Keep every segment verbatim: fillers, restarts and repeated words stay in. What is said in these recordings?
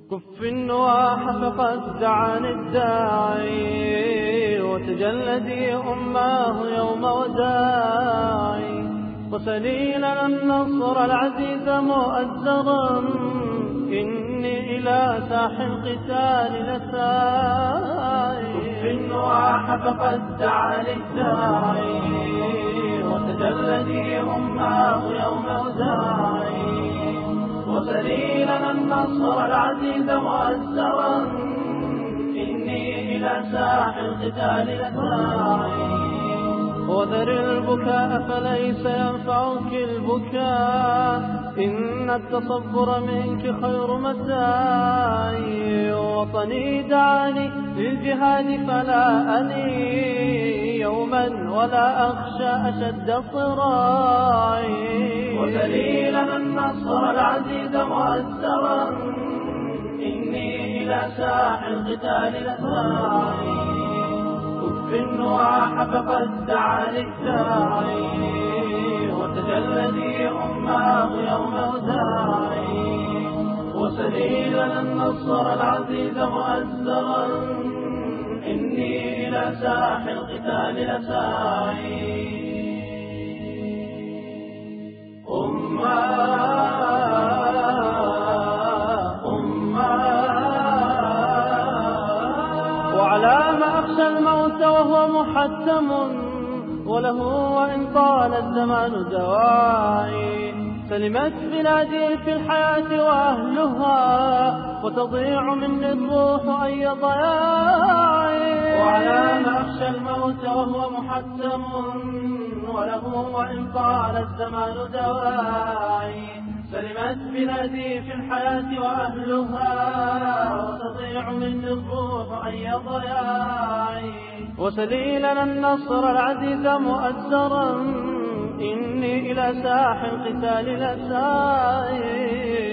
كف النواح فقد دعاني الداعي، وتجلدي أماه يوم وداعي، وسلي لنا النصر العزيز مؤزرا، إني إلى ساح القتال لساعي. كف النواح فقد دعاني الداعي، وتجلدي أماه يوم وداعي، وسلي لنا النصر العزيز مؤزرا، إني إلى ساح القتال لساعي. وذر البكاء فليس ينفعك البكاء، إن التصبر منك خير متاعي. وطني دعاني للجهاد فلا أني يوما ولا أخشى أشد صراعي. وذلي لنا النصر العزيز مؤزرا، إني إلى ساح القتال لساعي. كف النواح فقد دعاني الداعي، وتجلدي أماه يوم وداعي، وسلي لنا النصر العزيز مؤزرا، إني إلى ساح القتال لساعي. وعلى ما أخشى الموت وهو محتم، وله وإن طال الزمان دواعي. سلمت بلادي في الحياة وأهلها، وتضيع مني الروح أي ضياعي. وعلى ما أخشى الموت وهو محتم، وله وإن طال الزمان دواعي. سلمت بلادي في الحياة وأهلها، وتضيع مني الروح أي ضياعي. وسلي لنا النصر العزيز مؤزرا، إني إلى ساح القتال لساعي.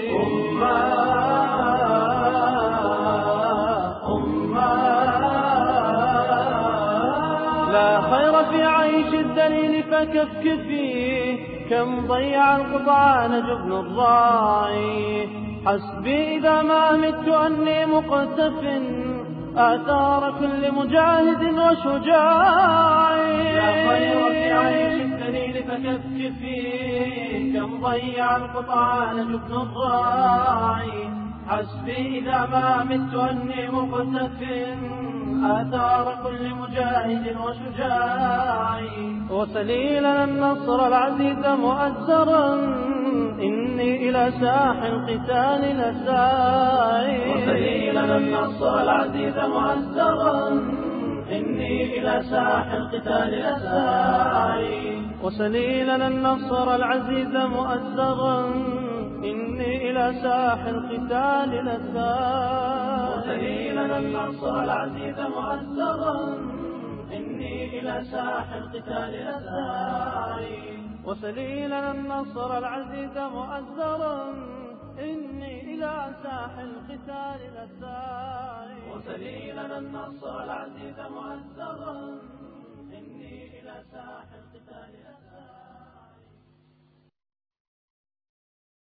لا خير في عيش الذليل فكفكفي، كم ضيع القطعان جبن الراعي. حسبي إذا ما مت أني مقتف آثار كل مجاهد وشجاعي. لا خير في عيش الذليل فكفكفي، كم ضيع القطعان جبن الراعي. حسبي إذا ما مت أني مقتف آثار كل مجاهد وشجاعي. وسلي لنا النصر العزيز مؤزرا، إني إلى ساح القتال لساعي. وسلي لنا النصر العزيز مؤزرا، إني إلى ساح القتال لساعي. وسلي لنا النصر العزيز مؤزرا، إني إلى ساح القتال لساعي. وسلي لنا النصر العزيز مؤزرا، إني إلى ساح القتال لساعي. وسلي لنا النصر العزيز مؤزرا، إني إلى ساح القتال لساعي. وسلي لنا النصر العزيز مؤزرا، إني إلى ساح القتال لساعي.